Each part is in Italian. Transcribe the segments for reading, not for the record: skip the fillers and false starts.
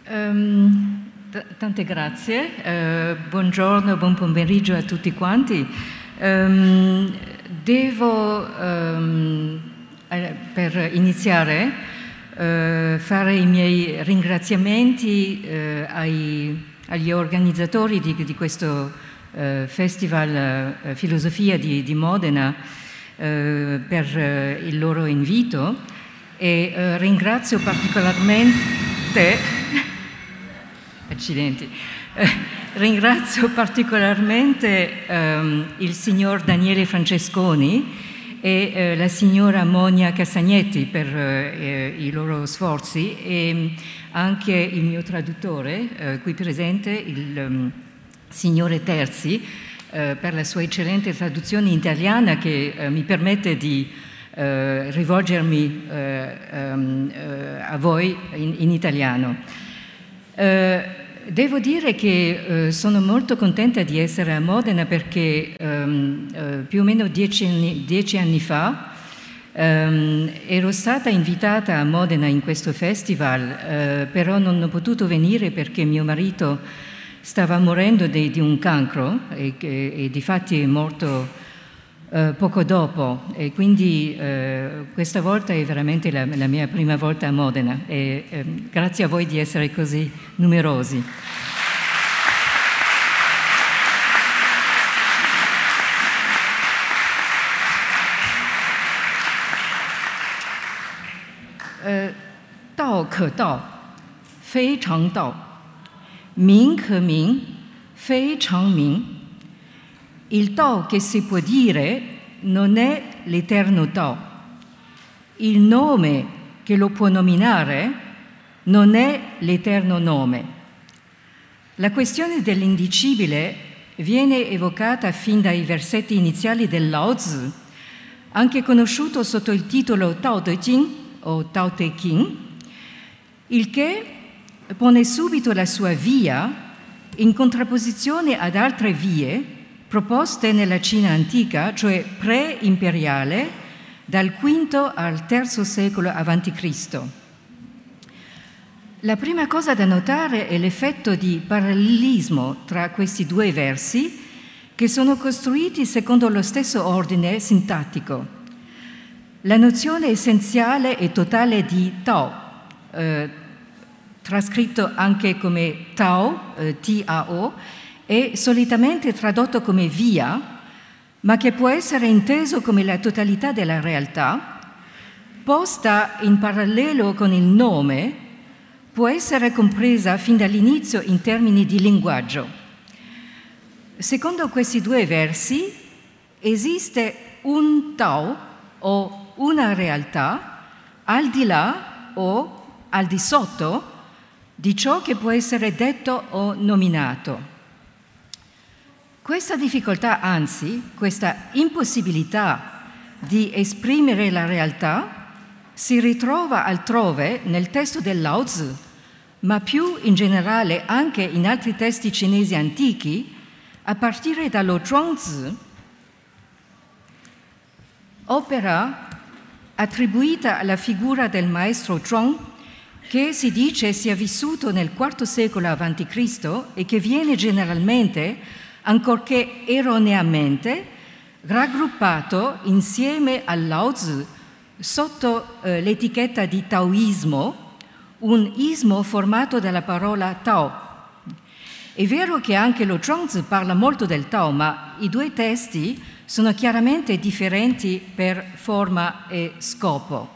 Tante grazie, buongiorno, buon pomeriggio a tutti quanti. Devo, per iniziare, fare i miei ringraziamenti agli organizzatori di questo Festival Filosofia di Modena per il loro invito e ringrazio particolarmente ringrazio particolarmente il signor Daniele Francesconi e la signora Monia Castagnetti per i loro sforzi e anche il mio traduttore qui presente, il signore Terzi, per la sua eccellente traduzione italiana che mi permette di rivolgermi a voi in italiano. Devo dire che sono molto contenta di essere a Modena perché più o meno 10 anni fa ero stata invitata a Modena in questo festival, però non ho potuto venire perché mio marito stava morendo di un cancro e difatti è morto poco dopo e quindi questa volta è veramente la mia prima volta a Modena e grazie a voi di essere così numerosi. Dao ke dao, fei chang dao, ming ke ming, fei chang ming. Il Tao che si può dire non è l'eterno Tao. Il nome che lo può nominare non è l'eterno nome. La questione dell'indicibile viene evocata fin dai versetti iniziali del Lao Tzu, anche conosciuto sotto il titolo Tao Te Ching o Tao Te Ching, il che pone subito la sua via in contrapposizione ad altre vie proposte nella Cina antica, cioè pre-imperiale, dal V al III secolo a.C. La prima cosa da notare è l'effetto di parallelismo tra questi due versi che sono costruiti secondo lo stesso ordine sintattico. La nozione essenziale e totale di Tao, trascritto anche come Tao, T-A-O, è solitamente tradotto come via, ma che può essere inteso come la totalità della realtà, posta in parallelo con il nome, può essere compresa fin dall'inizio in termini di linguaggio. Secondo questi due versi esiste un Tao o una realtà al di là o al di sotto di ciò che può essere detto o nominato. Questa difficoltà, anzi, questa impossibilità di esprimere la realtà si ritrova altrove nel testo del Lao Tzu, ma più in generale anche in altri testi cinesi antichi, a partire dallo Zhuangzi, opera attribuita alla figura del maestro Zhuang, che si dice sia vissuto nel IV secolo a.C. e che viene generalmente, ancorché erroneamente, raggruppato insieme al Lao Tzu sotto l'etichetta di Taoismo, un ismo formato dalla parola Tao. È vero che anche lo Zhuangzi parla molto del Tao, ma i due testi sono chiaramente differenti per forma e scopo.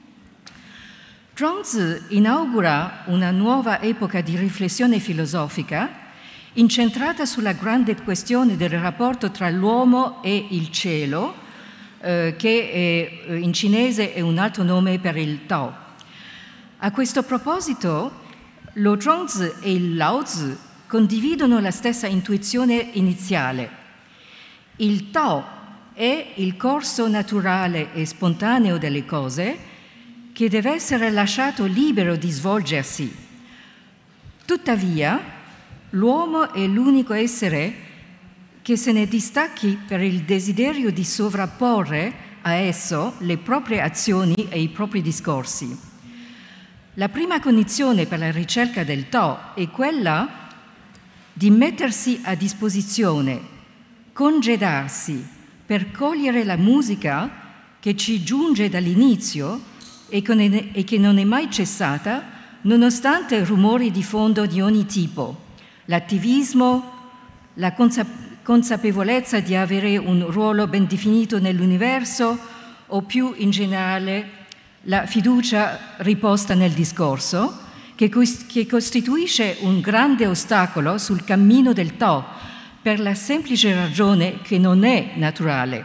Zhuangzi inaugura una nuova epoca di riflessione filosofica incentrata sulla grande questione del rapporto tra l'uomo e il cielo, che in cinese è un altro nome per il Tao. A questo proposito, lo Zhuangzi e il Lao Tzu condividono la stessa intuizione iniziale. Il Tao è il corso naturale e spontaneo delle cose che deve essere lasciato libero di svolgersi. Tuttavia, l'uomo è l'unico essere che se ne distacchi per il desiderio di sovrapporre a esso le proprie azioni e i propri discorsi. La prima condizione per la ricerca del Tao è quella di mettersi a disposizione, congedarsi per cogliere la musica che ci giunge dall'inizio e che non è mai cessata nonostante rumori di fondo di ogni tipo, l'attivismo, la consapevolezza di avere un ruolo ben definito nell'universo o più in generale la fiducia riposta nel discorso, che costituisce un grande ostacolo sul cammino del Tao per la semplice ragione che non è naturale.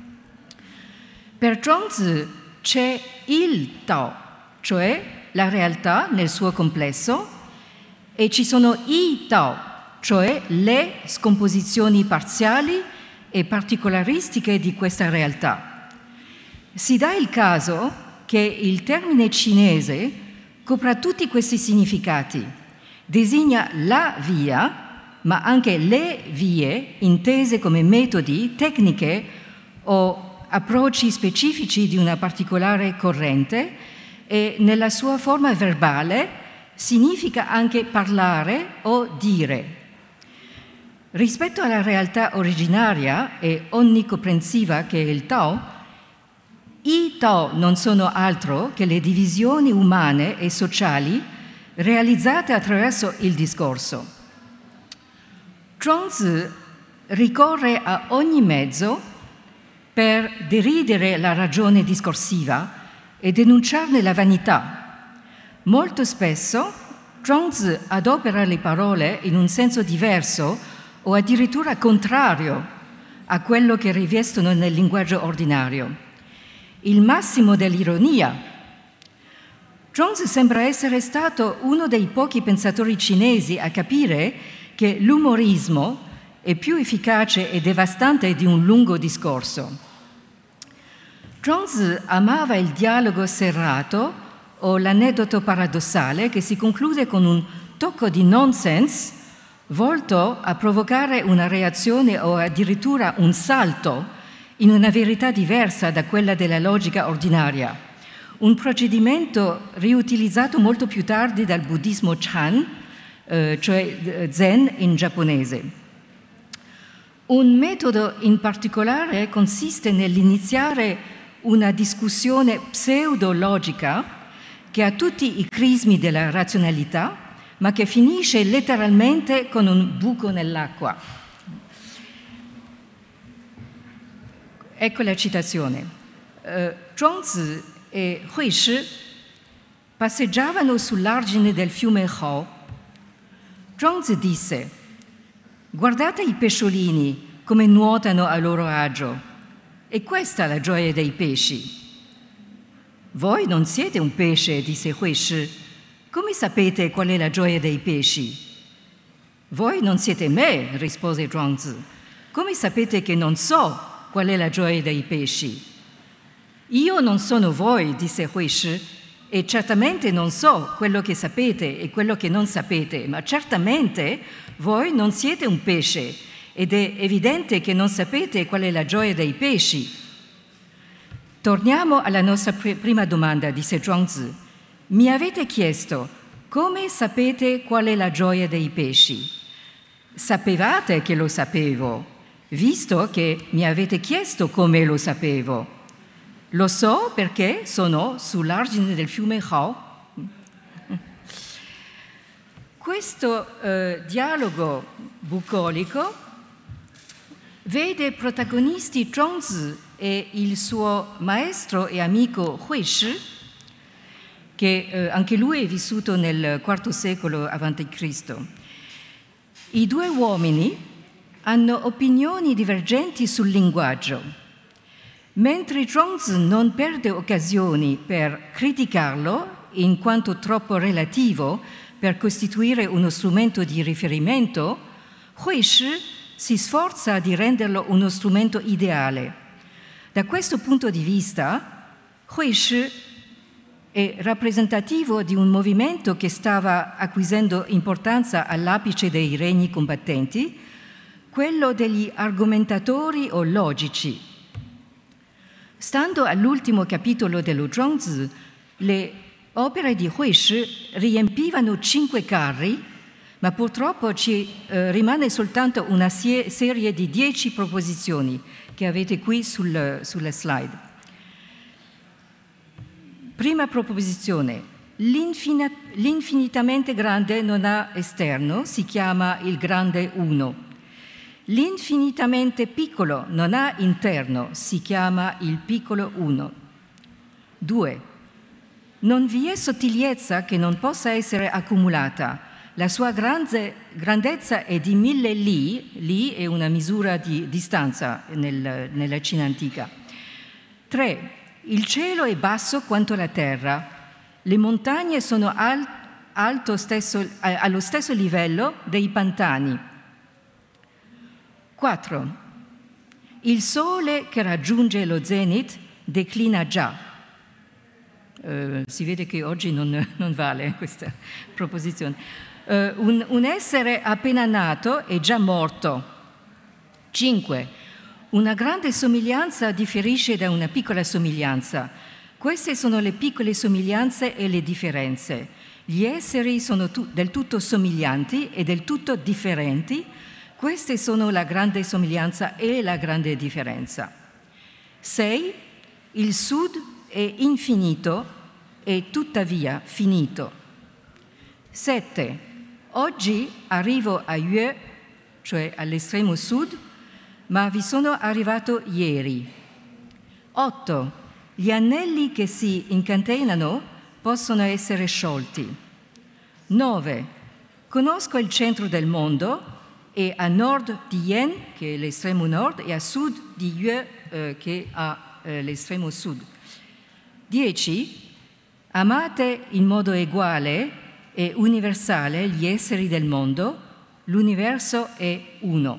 Per Zhuangzi c'è il Tao, cioè la realtà nel suo complesso, e ci sono i Tao, cioè le scomposizioni parziali e particolaristiche di questa realtà. Si dà il caso che il termine cinese copra tutti questi significati, designa la via, ma anche le vie intese come metodi, tecniche o approcci specifici di una particolare corrente, e nella sua forma verbale significa anche parlare o dire. Rispetto alla realtà originaria e onnicomprensiva che è il Tao, i Tao non sono altro che le divisioni umane e sociali realizzate attraverso il discorso. Zhuangzi ricorre a ogni mezzo per deridere la ragione discorsiva e denunciarne la vanità. Molto spesso Zhuangzi adopera le parole in un senso diverso o addirittura contrario a quello che rivestono nel linguaggio ordinario. Il massimo dell'ironia. Zhuangzi sembra essere stato uno dei pochi pensatori cinesi a capire che l'umorismo è più efficace e devastante di un lungo discorso. Zhuangzi amava il dialogo serrato o l'aneddoto paradossale che si conclude con un tocco di nonsense volto a provocare una reazione o addirittura un salto in una verità diversa da quella della logica ordinaria, un procedimento riutilizzato molto più tardi dal buddismo Chan, cioè Zen in giapponese. Un metodo in particolare consiste nell'iniziare una discussione pseudologica che ha tutti i crismi della razionalità, ma che finisce letteralmente con un buco nell'acqua. Ecco la citazione. Zhuangzi e Huishi passeggiavano sull'argine del fiume Hao. Zhuangzi disse: «Guardate i pesciolini come nuotano a loro agio. È questa la gioia dei pesci». «Voi non siete un pesce», disse Huishi. «Come sapete qual è la gioia dei pesci?» «Voi non siete me», rispose Zhuangzi. «Come sapete che non so qual è la gioia dei pesci?» «Io non sono voi», disse Huishi, «e certamente non so quello che sapete e quello che non sapete, ma certamente voi non siete un pesce ed è evidente che non sapete qual è la gioia dei pesci». «Torniamo alla nostra prima domanda», disse Zhuangzi. «Mi avete chiesto come sapete qual è la gioia dei pesci. Sapevate che lo sapevo, visto che mi avete chiesto come lo sapevo. Lo so perché sono sull'argine del fiume Hao». Questo dialogo bucolico vede protagonisti Zhuangzi e il suo maestro e amico Huishi, che anche lui è vissuto nel IV secolo a.C. I due uomini hanno opinioni divergenti sul linguaggio. Mentre Zhuangzi non perde occasioni per criticarlo in quanto troppo relativo per costituire uno strumento di riferimento, Huishi si sforza di renderlo uno strumento ideale. Da questo punto di vista, Huishi è rappresentativo di un movimento che stava acquisendo importanza all'apice dei regni combattenti, quello degli argomentatori o logici. Stando all'ultimo capitolo dello Zhuangzi, le opere di Huishi riempivano 5 carri, ma purtroppo ci rimane soltanto una serie di 10 proposizioni che avete qui sulla slide. Prima proposizione: l'infinitamente grande non ha esterno, si chiama il grande uno. L'infinitamente piccolo non ha interno, si chiama il piccolo uno. 2. Non vi è sottigliezza che non possa essere accumulata. La sua grandezza è di 1000 li è una misura di distanza nella Cina antica. 3. Il cielo è basso quanto la terra. Le montagne sono allo stesso livello dei pantani. 4. Il sole che raggiunge lo zenith declina già. Si vede che oggi non vale questa proposizione. Un essere appena nato è già morto. 5. Una grande somiglianza differisce da una piccola somiglianza. Queste sono le piccole somiglianze e le differenze. Gli esseri sono del tutto somiglianti e del tutto differenti. Queste sono la grande somiglianza e la grande differenza. 6. Il sud è infinito e tuttavia finito. 7. Oggi arrivo a Yue, cioè all'estremo sud, ma vi sono arrivato ieri. 8. Gli anelli che si incatenano possono essere sciolti. 9. Conosco il centro del mondo e a nord di Yen, che è l'estremo nord, e a sud di Yue, che è l'estremo sud. 10. Amate in modo uguale e universale gli esseri del mondo, l'universo è uno.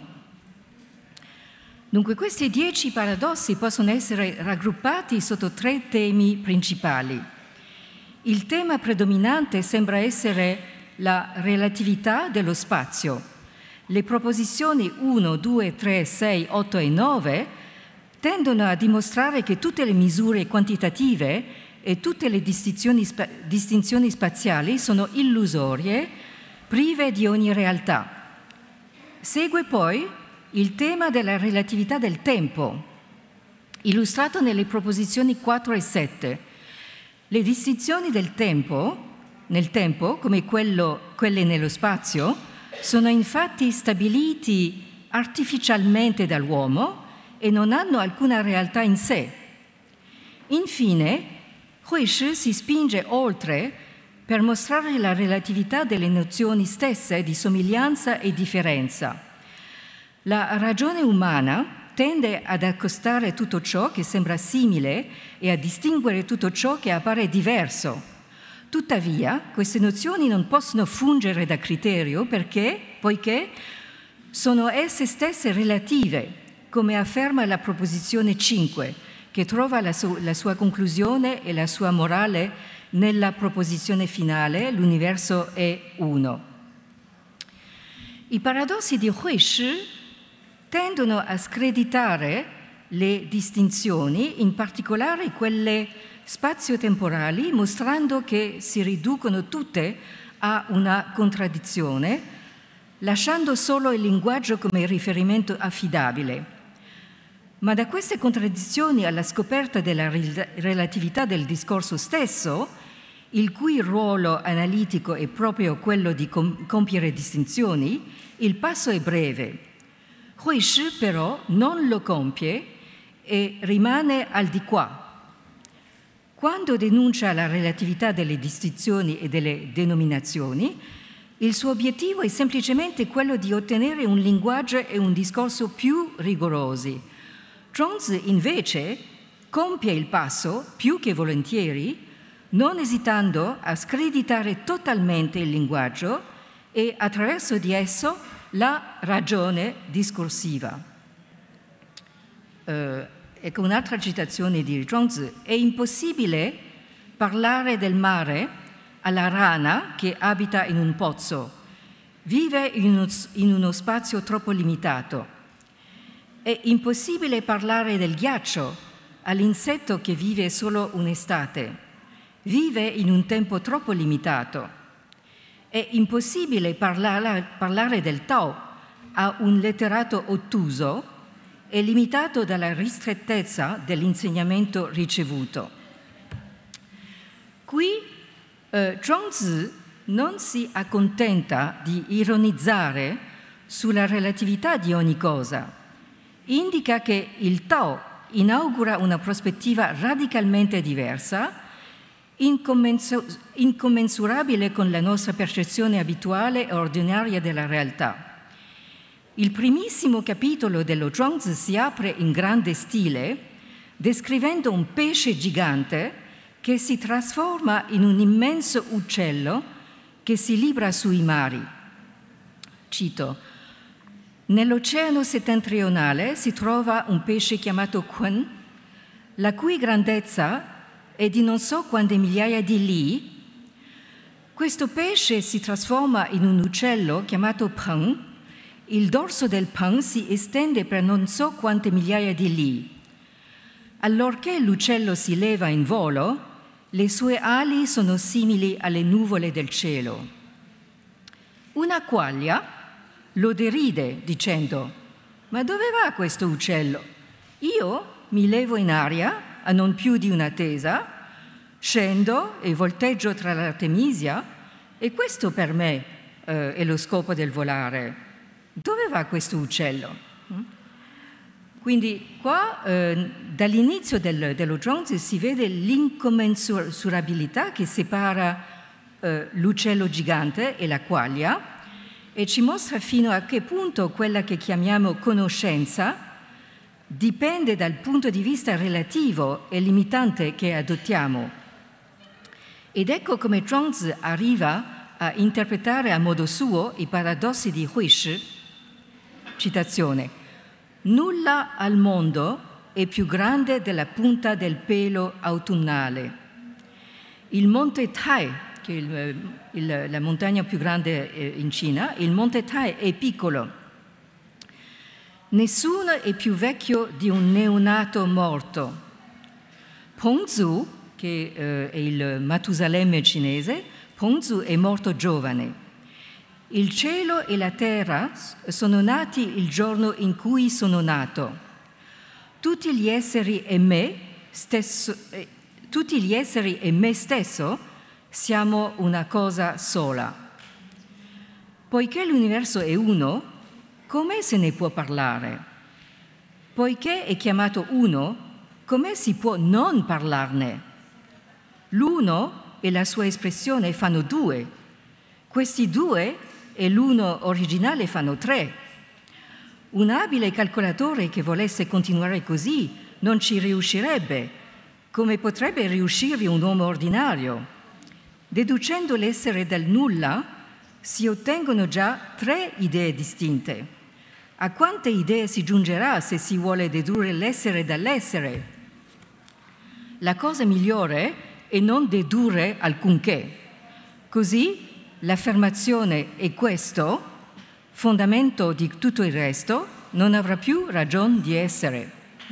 Dunque questi 10 paradossi possono essere raggruppati sotto 3 temi principali. Il tema predominante sembra essere la relatività dello spazio. Le proposizioni 1, 2, 3, 6, 8 e 9 tendono a dimostrare che tutte le misure quantitative e tutte le distinzioni spaziali sono illusorie, prive di ogni realtà. Segue poi il tema della relatività del tempo, illustrato nelle proposizioni 4 e 7. Le distinzioni del tempo, nel tempo, come quelle nello spazio, sono infatti stabiliti artificialmente dall'uomo e non hanno alcuna realtà in sé. Infine, Huishi si spinge oltre per mostrare la relatività delle nozioni stesse di somiglianza e differenza. La ragione umana tende ad accostare tutto ciò che sembra simile e a distinguere tutto ciò che appare diverso. Tuttavia, queste nozioni non possono fungere da criterio poiché sono esse stesse relative, come afferma la proposizione 5, che trova la sua conclusione e la sua morale nella proposizione finale: l'universo è uno. I paradossi di Huishi tendono a screditare le distinzioni, in particolare quelle spazio-temporali, mostrando che si riducono tutte a una contraddizione, lasciando solo il linguaggio come riferimento affidabile. Ma da queste contraddizioni alla scoperta della relatività del discorso stesso, il cui ruolo analitico è proprio quello di compiere distinzioni, il passo è breve. Huishi però non lo compie e rimane al di qua. Quando denuncia la relatività delle distinzioni e delle denominazioni, il suo obiettivo è semplicemente quello di ottenere un linguaggio e un discorso più rigorosi. Zhuangzi invece compie il passo più che volentieri, non esitando a screditare totalmente il linguaggio e attraverso di esso la ragione discorsiva. Ecco un'altra citazione di Zhuangzi: è impossibile parlare del mare alla rana che abita in un pozzo, vive in uno spazio troppo limitato. È impossibile parlare del ghiaccio all'insetto che vive solo un'estate. vive in un tempo troppo limitato. È impossibile parlare del Tao a un letterato ottuso e limitato dalla ristrettezza dell'insegnamento ricevuto. Qui Zhuangzi non si accontenta di ironizzare sulla relatività di ogni cosa. Indica che il Tao inaugura una prospettiva radicalmente diversa, incommensurabile con la nostra percezione abituale e ordinaria della realtà. Il primissimo capitolo dello Zhuangzi si apre in grande stile, descrivendo un pesce gigante che si trasforma in un immenso uccello che si libra sui mari. Cito: nell'oceano settentrionale si trova un pesce chiamato Kun, la cui grandezza è di non so quante migliaia di li. Questo pesce si trasforma in un uccello chiamato Peng. Il dorso del Peng si estende per non so quante migliaia di li. Allorché l'uccello si leva in volo, le sue ali sono simili alle nuvole del cielo. Una quaglia lo deride dicendo: ma dove va questo uccello? Io mi levo in aria a non più di una tesa, scendo e volteggio tra l'Artemisia, e questo per me è lo scopo del volare. Dove va questo uccello? Quindi qua dall'inizio dello Zhuangzi si vede l'incommensurabilità che separa l'uccello gigante e la quaglia, e ci mostra fino a che punto quella che chiamiamo conoscenza dipende dal punto di vista relativo e limitante che adottiamo. Ed ecco come Zhuangzi arriva a interpretare a modo suo i paradossi di Huishi. Citazione: nulla al mondo è più grande della punta del pelo autunnale. Il monte Tai, che è la montagna più grande in Cina, il monte Tai è piccolo. Nessuno è più vecchio di un neonato morto. Pengzu, che è il Matusalemme cinese, Pengzu è morto giovane. Il cielo e la terra sono nati il giorno in cui sono nato. Tutti gli esseri e me stesso siamo una cosa sola. Poiché l'universo è uno, come se ne può parlare? Poiché è chiamato uno, come si può non parlarne? L'uno e la sua espressione fanno due. Questi due e l'uno originale fanno tre. Un abile calcolatore che volesse continuare così non ci riuscirebbe, come potrebbe riuscirvi un uomo ordinario. Deducendo l'essere dal nulla, si ottengono già tre idee distinte. A quante idee si giungerà se si vuole dedurre l'essere dall'essere? La cosa migliore è non dedurre alcunché. Così l'affermazione è questo, fondamento di tutto il resto, non avrà più ragione di essere.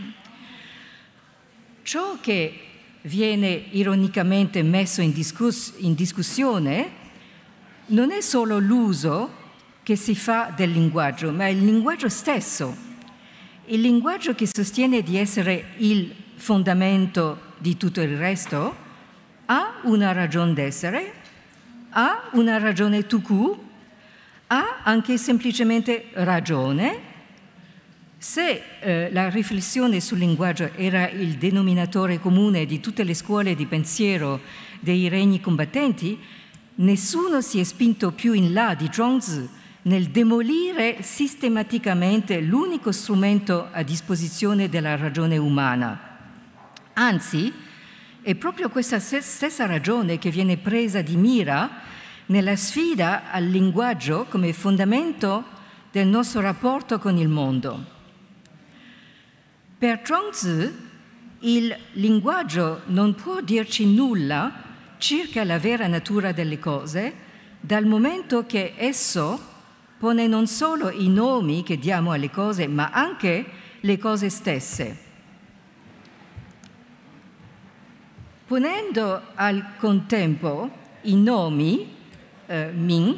Ciò che viene ironicamente messo in discussione non è solo l'uso che si fa del linguaggio, ma il linguaggio stesso. Il linguaggio che sostiene di essere il fondamento di tutto il resto ha una ragione d'essere, ha una ragione tout court, ha anche semplicemente ragione. Se la riflessione sul linguaggio era il denominatore comune di tutte le scuole di pensiero dei regni combattenti, nessuno si è spinto più in là di Zhuangzi nel demolire sistematicamente l'unico strumento a disposizione della ragione umana. Anzi, è proprio questa stessa ragione che viene presa di mira nella sfida al linguaggio come fondamento del nostro rapporto con il mondo. Per Zhuangzi il linguaggio non può dirci nulla circa la vera natura delle cose, dal momento che esso pone non solo i nomi che diamo alle cose, ma anche le cose stesse. ponendo al contempo i nomi Ming,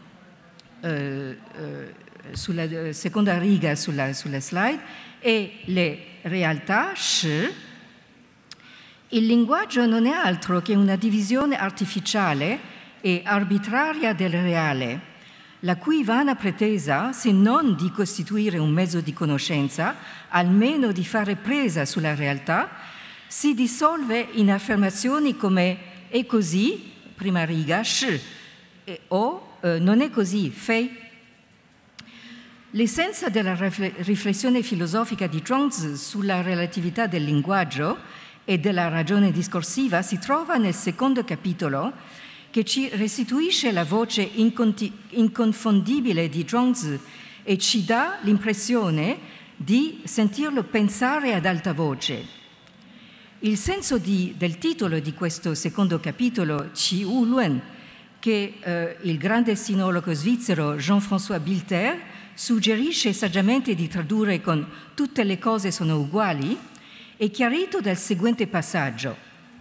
sulla seconda riga sulla slide, e le realtà Shi, il linguaggio non è altro che una divisione artificiale e arbitraria del reale, la cui vana pretesa, se non di costituire un mezzo di conoscenza, almeno di fare presa sulla realtà, si dissolve in affermazioni come è così, prima riga, Shi, o non è così, Fei. L'essenza della riflessione filosofica di Zhuangzi sulla relatività del linguaggio e della ragione discorsiva si trova nel secondo capitolo, che ci restituisce la voce inconfondibile di Zhuangzi e ci dà l'impressione di sentirlo pensare ad alta voce. Il senso del titolo di questo secondo capitolo, Qi Wu Luan, che il grande sinologo svizzero Jean-François Bilter suggerisce saggiamente di tradurre con tutte le cose sono uguali, è chiarito dal seguente passaggio.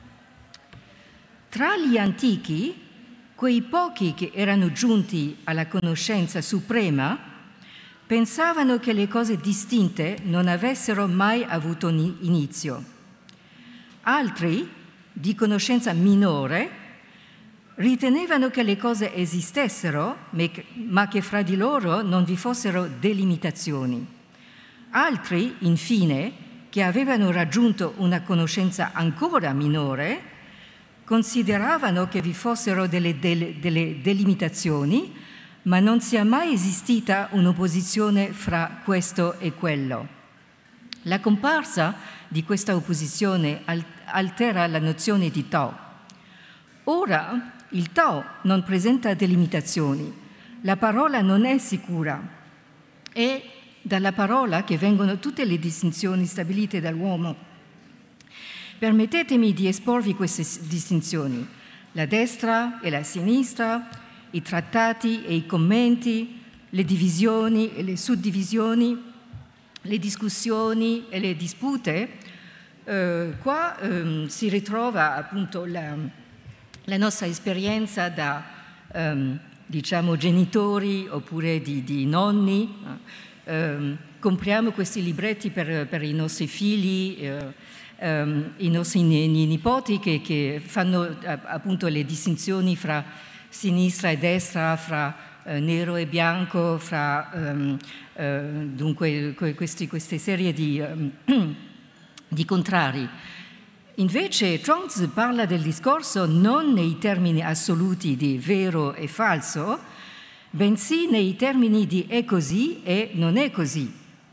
Tra gli antichi, quei pochi che erano giunti alla conoscenza suprema pensavano che le cose distinte non avessero mai avuto inizio. Altri, di conoscenza minore, ritenevano che le cose esistessero, ma che fra di loro non vi fossero delimitazioni. Altri, infine, che avevano raggiunto una conoscenza ancora minore, consideravano che vi fossero delle delimitazioni, ma non sia mai esistita un'opposizione fra questo e quello. La comparsa di questa opposizione altera la nozione di Tao. Ora il Tao non presenta delimitazioni, la parola non è sicura, è dalla parola che vengono tutte le distinzioni stabilite dall'uomo. Permettetemi di esporvi queste distinzioni: la destra e la sinistra, i trattati e i commenti, le divisioni e le suddivisioni, le discussioni e le dispute. Qua si ritrova appunto la nostra esperienza da diciamo genitori oppure di nonni. Compriamo questi libretti per i nostri figli, i nostri nipoti che fanno appunto le distinzioni fra sinistra e destra, fra nero e bianco, fra dunque queste serie di contrari. Invece Zhuangzi parla del discorso non nei termini assoluti di vero e falso, bensì nei termini di è così e non è così.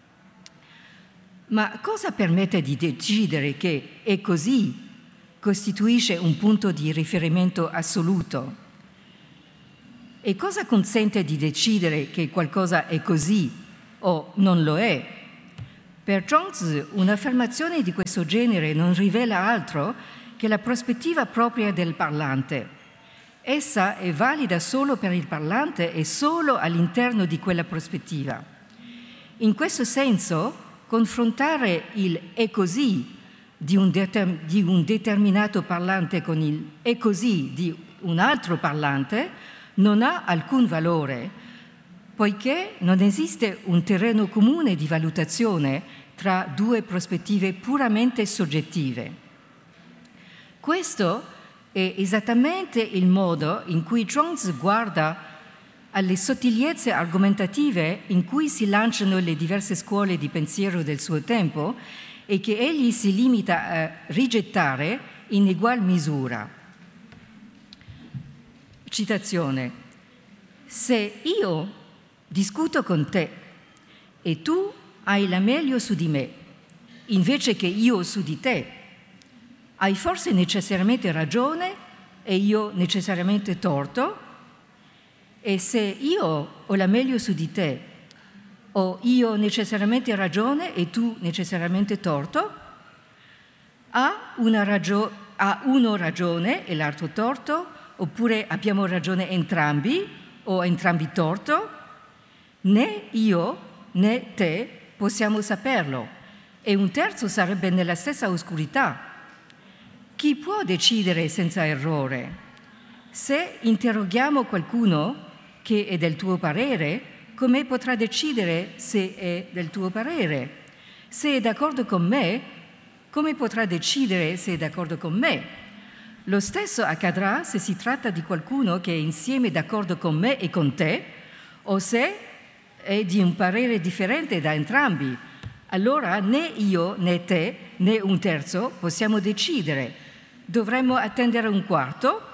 Ma cosa permette di decidere che è così costituisce un punto di riferimento assoluto? E cosa consente di decidere che qualcosa è così o non lo è? Per Zhuangzi un'affermazione di questo genere non rivela altro che la prospettiva propria del parlante. Essa è valida solo per il parlante e solo all'interno di quella prospettiva. In questo senso, confrontare il è così di un determinato parlante con il è così di un altro parlante non ha alcun valore, poiché non esiste un terreno comune di valutazione tra due prospettive puramente soggettive. Questo è esattamente il modo in cui Zhuangzi guarda alle sottigliezze argomentative in cui si lanciano le diverse scuole di pensiero del suo tempo e che egli si limita a rigettare in egual misura. Citazione: se io discuto con te e tu hai la meglio su di me, invece che io su di te, hai forse necessariamente ragione e io necessariamente torto? E se io ho la meglio su di te, ho io necessariamente ragione e tu necessariamente torto? Ha uno ragione e l'altro torto? Oppure abbiamo ragione entrambi o entrambi torto? Né io né te possiamo saperlo e un terzo sarebbe nella stessa oscurità. Chi può decidere senza errore? Se interroghiamo qualcuno che è del tuo parere, come potrà decidere se è del tuo parere? Se è d'accordo con me, come potrà decidere se è d'accordo con me? Lo stesso accadrà se si tratta di qualcuno che è insieme d'accordo con me e con te, o se è di un parere differente da entrambi. Allora né io né te né un terzo possiamo decidere. Dovremmo attendere un quarto?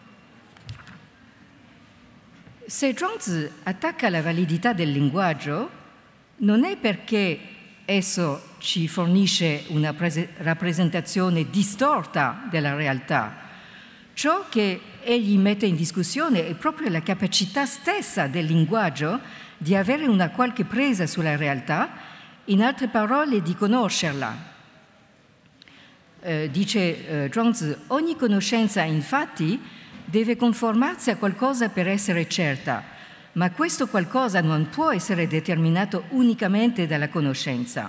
Se Zhuangzi attacca la validità del linguaggio, non è perché esso ci fornisce una rappresentazione distorta della realtà. Ciò che egli mette in discussione è proprio la capacità stessa del linguaggio di avere una qualche presa sulla realtà, in altre parole di conoscerla. Dice Zhuangzi, ogni conoscenza infatti deve conformarsi a qualcosa per essere certa, ma questo qualcosa non può essere determinato unicamente dalla conoscenza.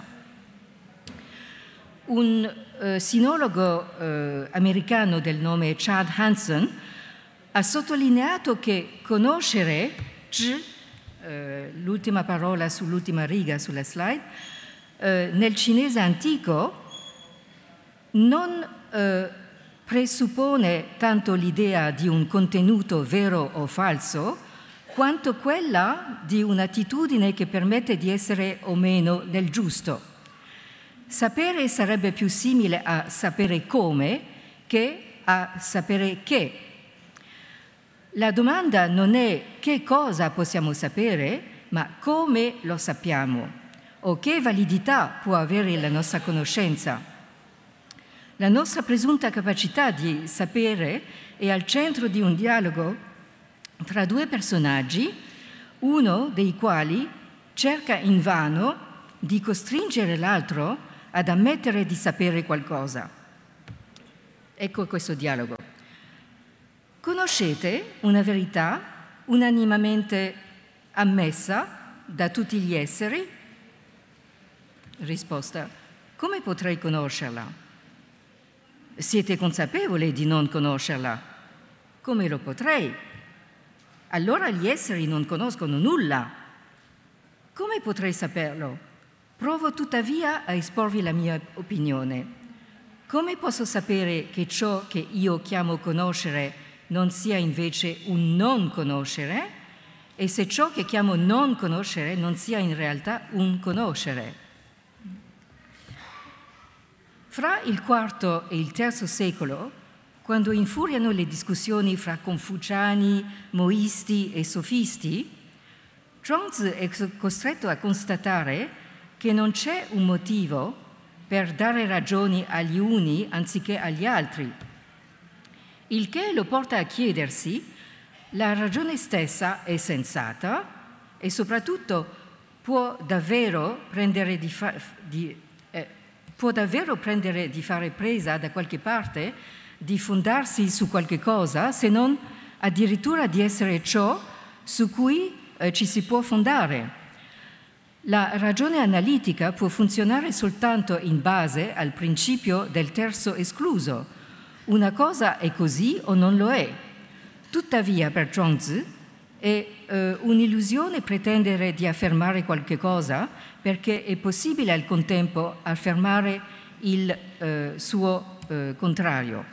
Un sinologo americano del nome Chad Hansen ha sottolineato che conoscere, l'ultima parola sull'ultima riga sulla slide, nel cinese antico non presuppone tanto l'idea di un contenuto vero o falso, quanto quella di un'attitudine che permette di essere o meno nel giusto. Sapere sarebbe più simile a sapere come che a sapere che. La domanda non è che cosa possiamo sapere, ma come lo sappiamo o che validità può avere la nostra conoscenza. La nostra presunta capacità di sapere è al centro di un dialogo tra due personaggi, uno dei quali cerca invano di costringere l'altro ad ammettere di sapere qualcosa. Ecco questo dialogo. Conoscete una verità unanimemente ammessa da tutti gli esseri? Risposta: come potrei conoscerla? Siete consapevoli di non conoscerla? Come lo potrei? Allora gli esseri non conoscono nulla. Come potrei saperlo? Provo tuttavia a esporvi la mia opinione. Come posso sapere che ciò che io chiamo conoscere non sia invece un non conoscere e se ciò che chiamo non conoscere non sia in realtà un conoscere? Fra il IV e il III secolo, quando infuriano le discussioni fra confuciani, moisti e sofisti, Zhuangzi è costretto a constatare che non c'è un motivo per dare ragioni agli uni anziché agli altri, il che lo porta a chiedersi: la ragione stessa è sensata e soprattutto può davvero prendere di fare presa da qualche parte, di fondarsi su qualche cosa, se non addirittura di essere ciò su cui ci si può fondare. La ragione analitica può funzionare soltanto in base al principio del terzo escluso. Una cosa è così o non lo è. Tuttavia, per Zhuangzi, è un'illusione pretendere di affermare qualche cosa, perché è possibile al contempo affermare il suo contrario.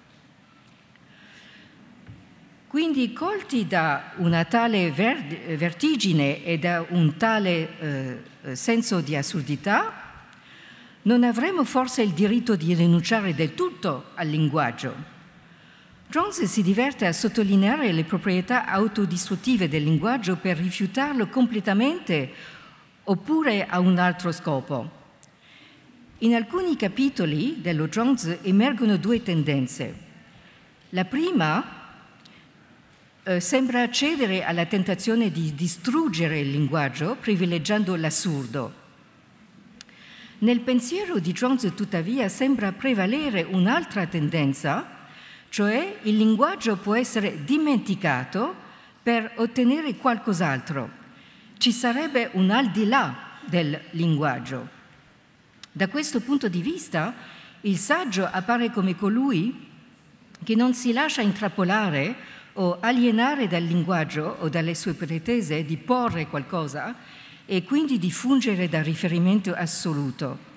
Quindi, colti da una tale vertigine e da un tale senso di assurdità, non avremmo forse il diritto di rinunciare del tutto al linguaggio. Zhuangzi si diverte a sottolineare le proprietà autodistruttive del linguaggio per rifiutarlo completamente oppure a un altro scopo. In alcuni capitoli dello Zhuangzi emergono due tendenze. La prima sembra cedere alla tentazione di distruggere il linguaggio privilegiando l'assurdo. Nel pensiero di Zhuangzi, tuttavia, sembra prevalere un'altra tendenza, cioè il linguaggio può essere dimenticato per ottenere qualcos'altro. Ci sarebbe un al di là del linguaggio. Da questo punto di vista, Il saggio appare come colui che non si lascia intrappolare o alienare dal linguaggio o dalle sue pretese di porre qualcosa e quindi di fungere da riferimento assoluto.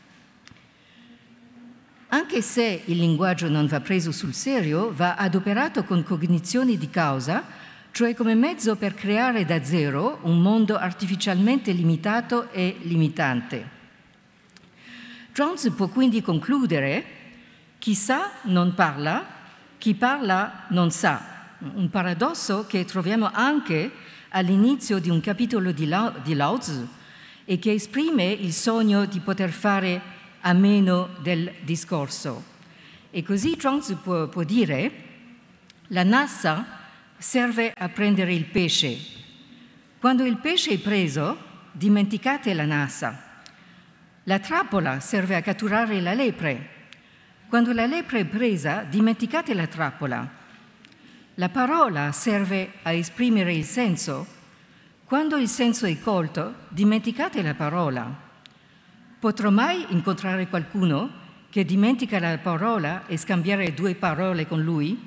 Anche se il linguaggio non va preso sul serio, va adoperato con cognizione di causa, cioè come mezzo per creare da zero un mondo artificialmente limitato e limitante. Zhuangzi può quindi concludere: chi sa non parla, chi parla non sa. Un paradosso che troviamo anche all'inizio di un capitolo di Lao Tzu e che esprime il sogno di poter fare a meno del discorso. E così Zhuangzi può dire: la nassa serve a prendere il pesce. Quando il pesce è preso, dimenticate la nassa. La trappola serve a catturare la lepre. Quando la lepre è presa, dimenticate la trappola. La parola serve a esprimere il senso. Quando il senso è colto, dimenticate la parola. Potrò mai incontrare qualcuno che dimentica la parola e scambiare 2 parole con lui?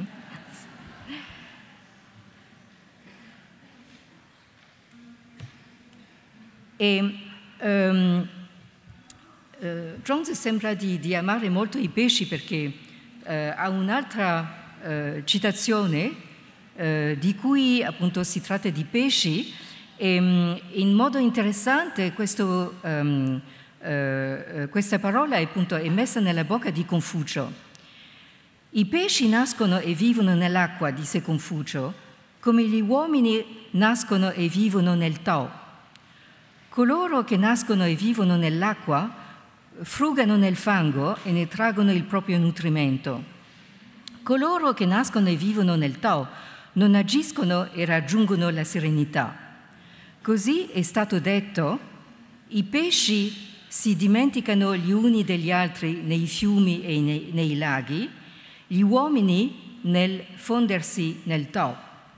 Zhuangzi sembra di amare molto i pesci perché ha un'altra citazione di cui appunto si tratta di pesci e in modo interessante questa parola appunto è messa nella bocca di Confucio. I pesci nascono e vivono nell'acqua, disse Confucio, come gli uomini nascono e vivono nel Tao. Coloro che nascono e vivono nell'acqua frugano nel fango e ne traggono il proprio nutrimento. Coloro che nascono e vivono nel Tao non agiscono e raggiungono la serenità. Così è stato detto: i pesci si dimenticano gli uni degli altri nei fiumi e nei laghi, gli uomini nel fondersi nel Tao.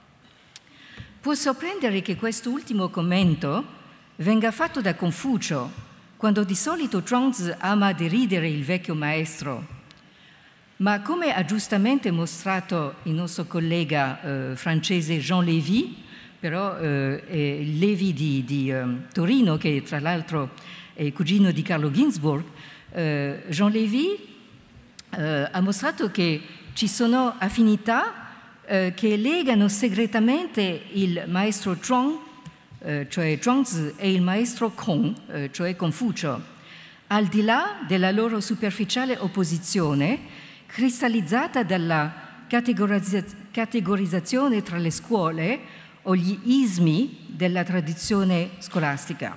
Può sorprendere che quest'ultimo commento venga fatto da Confucio, quando di solito Zhuangzi ama deridere il vecchio maestro. Ma come ha giustamente mostrato il nostro collega francese Jean Lévy, però Lévy di Torino, che tra l'altro è cugino di Carlo Ginzburg, Jean Lévy ha mostrato che ci sono affinità che legano segretamente il maestro Zhuang, cioè Zhuangzi, e il maestro Kong, cioè Confucio, al di là della loro superficiale opposizione cristallizzata dalla categorizzazione tra le scuole o gli ismi della tradizione scolastica.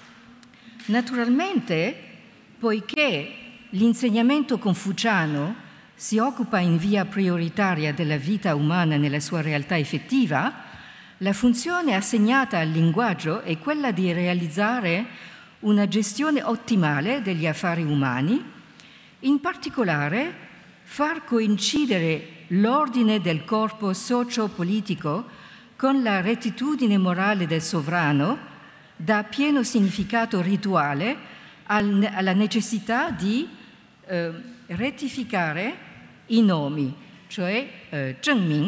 Naturalmente, poiché l'insegnamento confuciano si occupa in via prioritaria della vita umana nella sua realtà effettiva, la funzione assegnata al linguaggio è quella di realizzare una gestione ottimale degli affari umani, in particolare far coincidere l'ordine del corpo socio-politico con la rettitudine morale del sovrano, dà pieno significato rituale alla necessità di rettificare i nomi, cioè zhengming.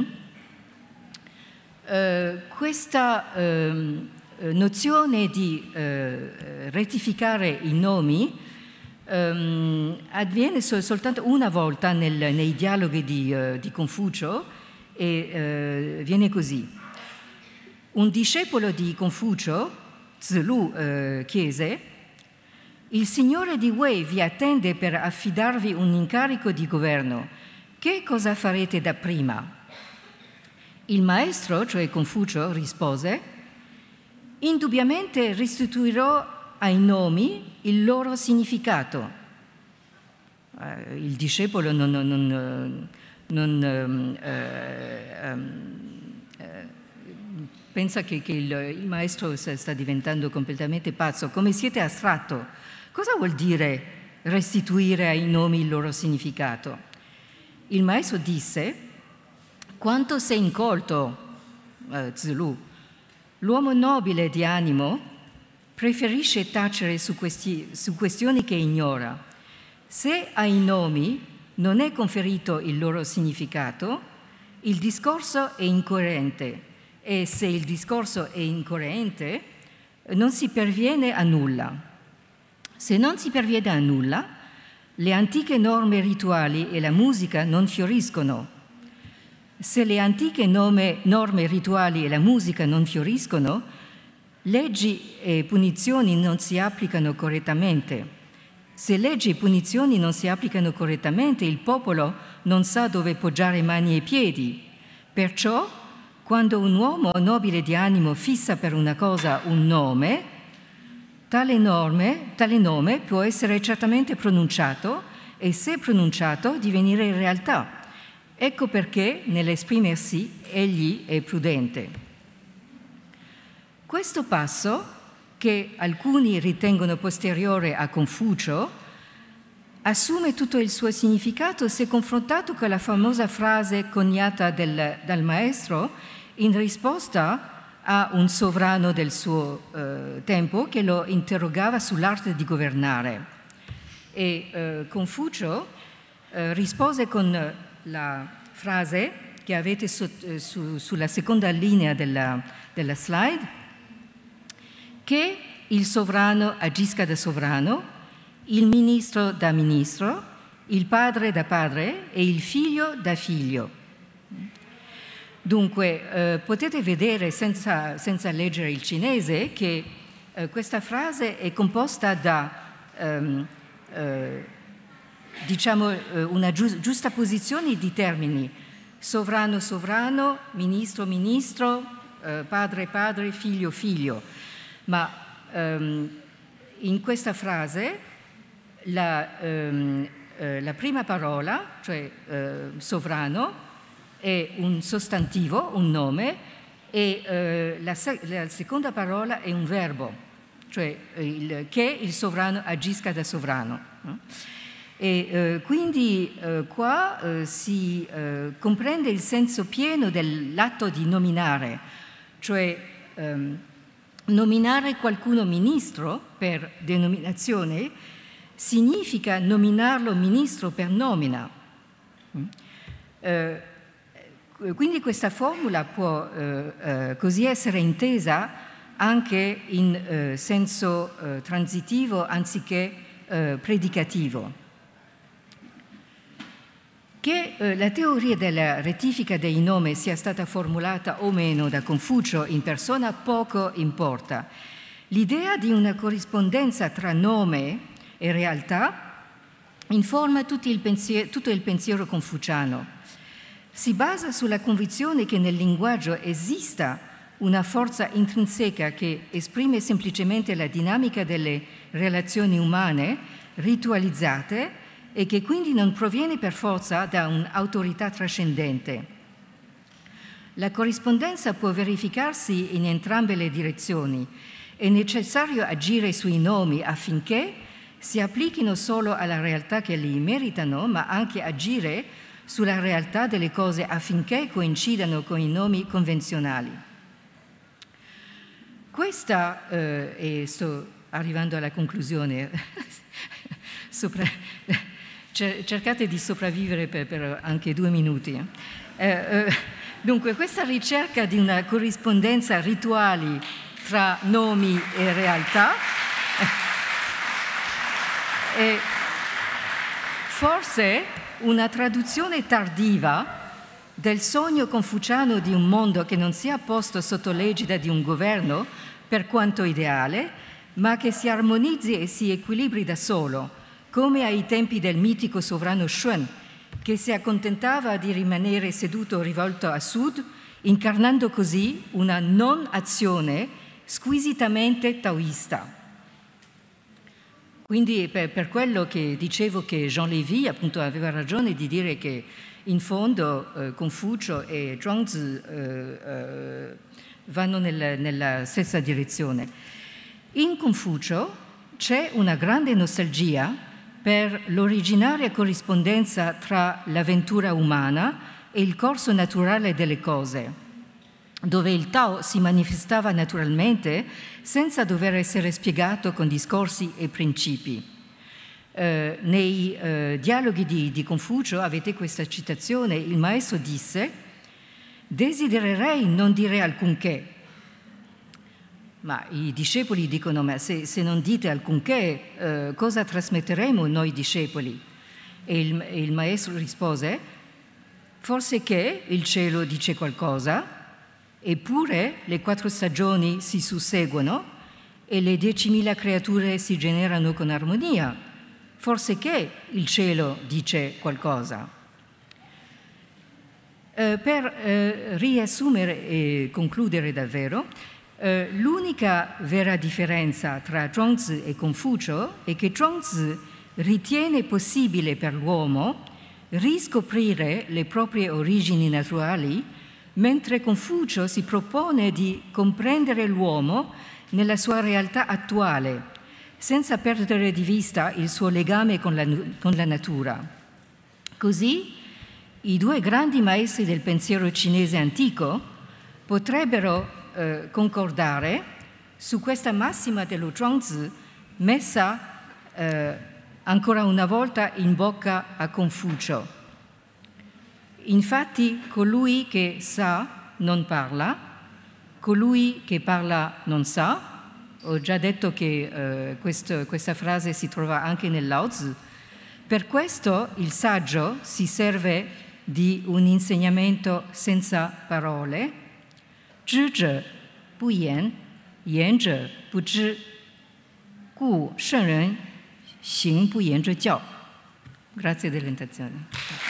Questa nozione di rettificare i nomi avviene soltanto una volta nei dialoghi di Confucio e viene così. Un discepolo di Confucio, Zilu, chiese: il signore di Wei vi attende per affidarvi un incarico di governo. Che cosa farete dapprima? Il maestro, cioè Confucio, rispose: indubbiamente restituirò ai nomi il loro significato. Il discepolo pensa che il maestro sta diventando completamente pazzo. Come siete astratto? Cosa vuol dire restituire ai nomi il loro significato? Il maestro disse: quanto sei incolto, Zilu. L'uomo nobile di animo preferisce tacere su questioni che ignora. Se ai nomi non è conferito il loro significato, il discorso è incoerente e se il discorso è incoerente non si perviene a nulla. Se non si perviene a nulla, le antiche norme rituali e la musica non fioriscono. Se le antiche norme rituali e la musica non fioriscono, leggi e punizioni non si applicano correttamente. Se leggi e punizioni non si applicano correttamente, il popolo non sa dove poggiare mani e piedi. Perciò, quando un uomo nobile di animo fissa per una cosa un nome, tale nome può essere certamente pronunciato e, se pronunciato, divenire realtà. Ecco perché, nell'esprimersi, egli è prudente. Questo passo, che alcuni ritengono posteriore a Confucio, assume tutto il suo significato se confrontato con la famosa frase coniata dal maestro in risposta a un sovrano del suo tempo che lo interrogava sull'arte di governare. E Confucio rispose con la frase che avete sulla seconda linea della slide, che il sovrano agisca da sovrano, il ministro da ministro, il padre da padre e il figlio da figlio. Dunque, potete vedere senza leggere il cinese che questa frase è composta da una giusta posizione di termini: sovrano, sovrano, ministro, ministro, padre, padre, figlio, figlio. Ma in questa frase la prima parola, cioè sovrano, è un sostantivo, un nome, e la seconda parola è un verbo, cioè che il sovrano agisca da sovrano. E quindi qua si comprende il senso pieno dell'atto di nominare, cioè nominare qualcuno ministro per denominazione significa nominarlo ministro per nomina. Quindi questa formula può così essere intesa anche in senso transitivo anziché predicativo. Che la teoria della rettifica dei nomi sia stata formulata o meno da Confucio in persona poco importa. L'idea di una corrispondenza tra nome e realtà informa tutto il pensiero confuciano. Si basa sulla convinzione che nel linguaggio esista una forza intrinseca che esprime semplicemente la dinamica delle relazioni umane ritualizzate e che quindi non proviene per forza da un'autorità trascendente. La corrispondenza può verificarsi in entrambe le direzioni. È necessario agire sui nomi affinché si applichino solo alla realtà che li meritano, ma anche agire sulla realtà delle cose affinché coincidano con i nomi convenzionali. Questa, e sto arrivando alla conclusione, cercate di sopravvivere per anche 2 minuti. Dunque, questa ricerca di una corrispondenza rituale tra nomi e realtà è forse una traduzione tardiva del sogno confuciano di un mondo che non sia posto sotto l'egida di un governo, per quanto ideale, ma che si armonizzi e si equilibri da solo, come ai tempi del mitico sovrano Shun, che si accontentava di rimanere seduto rivolto a sud, incarnando così una non-azione squisitamente taoista. Quindi per quello che dicevo che Jean Lévy appunto aveva ragione di dire che in fondo Confucio e Zhuangzi vanno nella stessa direzione. In Confucio c'è una grande nostalgia per l'originaria corrispondenza tra l'avventura umana e il corso naturale delle cose, dove il Tao si manifestava naturalmente senza dover essere spiegato con discorsi e principi. nei dialoghi di Confucio avete questa citazione, il maestro disse: desidererei non dire alcunché. Ma i discepoli dicono: ma se non dite alcunché, cosa trasmetteremo noi discepoli? E il maestro rispose: forse che il cielo dice qualcosa, eppure le 4 stagioni si susseguono e le 10.000 creature si generano con armonia. Forse che il cielo dice qualcosa. Per riassumere e concludere davvero, l'unica vera differenza tra Zhuangzi e Confucio è che Zhuangzi ritiene possibile per l'uomo riscoprire le proprie origini naturali, mentre Confucio si propone di comprendere l'uomo nella sua realtà attuale, senza perdere di vista il suo legame con la natura. Così i 2 grandi maestri del pensiero cinese antico potrebbero concordare su questa massima dello Zhuangzi messa ancora una volta in bocca a Confucio. Infatti, colui che sa non parla, colui che parla non sa. Ho già detto che questa frase si trova anche nel Lao Tzu. Per questo il saggio si serve di un insegnamento senza parole. 知者不言，言者不知，故圣人行不言之教。Grazie dell'attenzione.